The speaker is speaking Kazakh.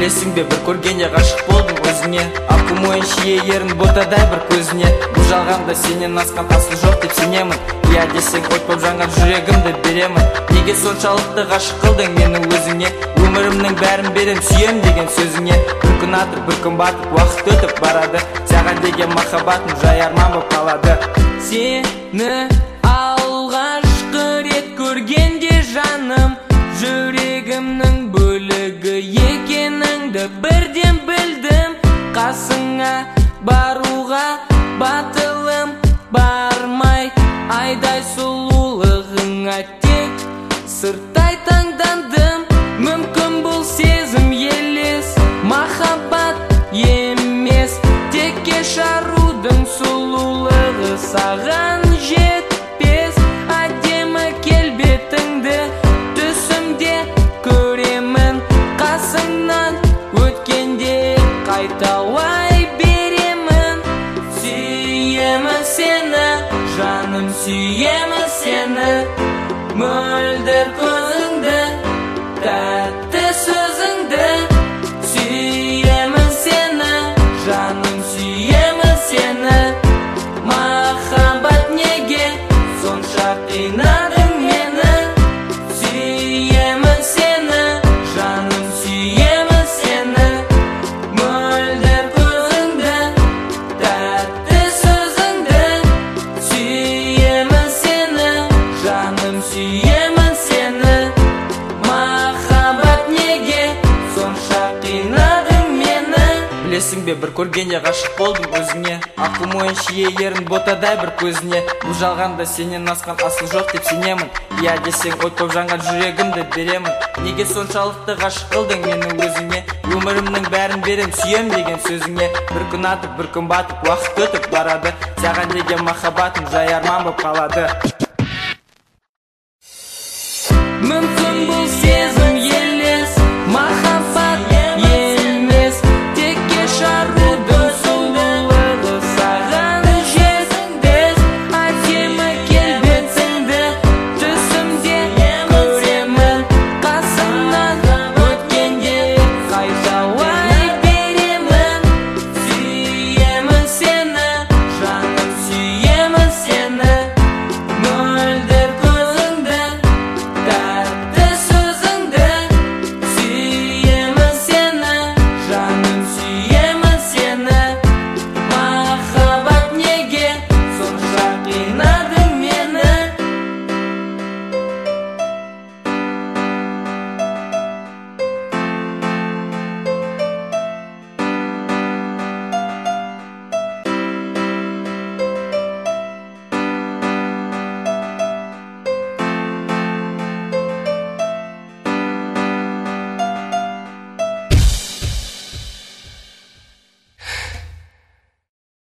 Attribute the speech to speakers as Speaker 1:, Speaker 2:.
Speaker 1: Білесің бе, бір көргенде ғашық болдым өзіңе. Аққу мойын шие ерін ботадай бір көзіне. Бұл жалғанда сенен асқан асыл жоқ деп сенемін. Я десең от боп жанған жүрегімді беремін. Неге соншалықты ғашық қылдың мені өзіңе? Өмірімнің бәрін берем сүйем деген сөзіңе. Бір күн атып, бір күн батып, уақыт өтіп барады. Саған деген махаббатым жай арман боп қалады.
Speaker 2: Сені алғашқы рет көргенде жаным, жүрегімнің бөлігі екеніңді бірден білдім. Қасыңа баруға батылым бармай, айдай сұлулығыңа тек сырттай таңдандым. Мүмкін бұл сезім елес, махаббат емес, текке шарудың сұлулығы саған жетпес. Әдемі келбетіңді түсімде көремін, қасыңнан өткенде қайталай беремін. Сүйемін сені, жаным, сүйемін сені, мөлдір көзіңді, тәтті сөзіңді. Сүйемін сені, жаным, сүйемін сені, махаббат неге сонша қинадың мені? Сүйемін сені, жаным, сүйемін сені, мөлдір көзіңді, тәтті сөзіңді. Сүйемін сені, жаным, сүйемін сені, махаббат неге сонша қинадың мені?
Speaker 1: Білесің бе, бір көргенде ғашық болдым өзіңе. Аққу мойын шие ерін ботадай бір көзіне. Бұл жалғанда сенен асқан асыл жоқ деп сенемін. Я десең от боп жанған жүрегімді беремін. Неге соншалықты ғашық қылдың мені өзіңе? Өмірімнің бәрін берем сүйем деген сөзіңе. Бір күн атып, бір күн батып, уақыт өтіп барады. Саған деген махаббатым жай арман боп қалады.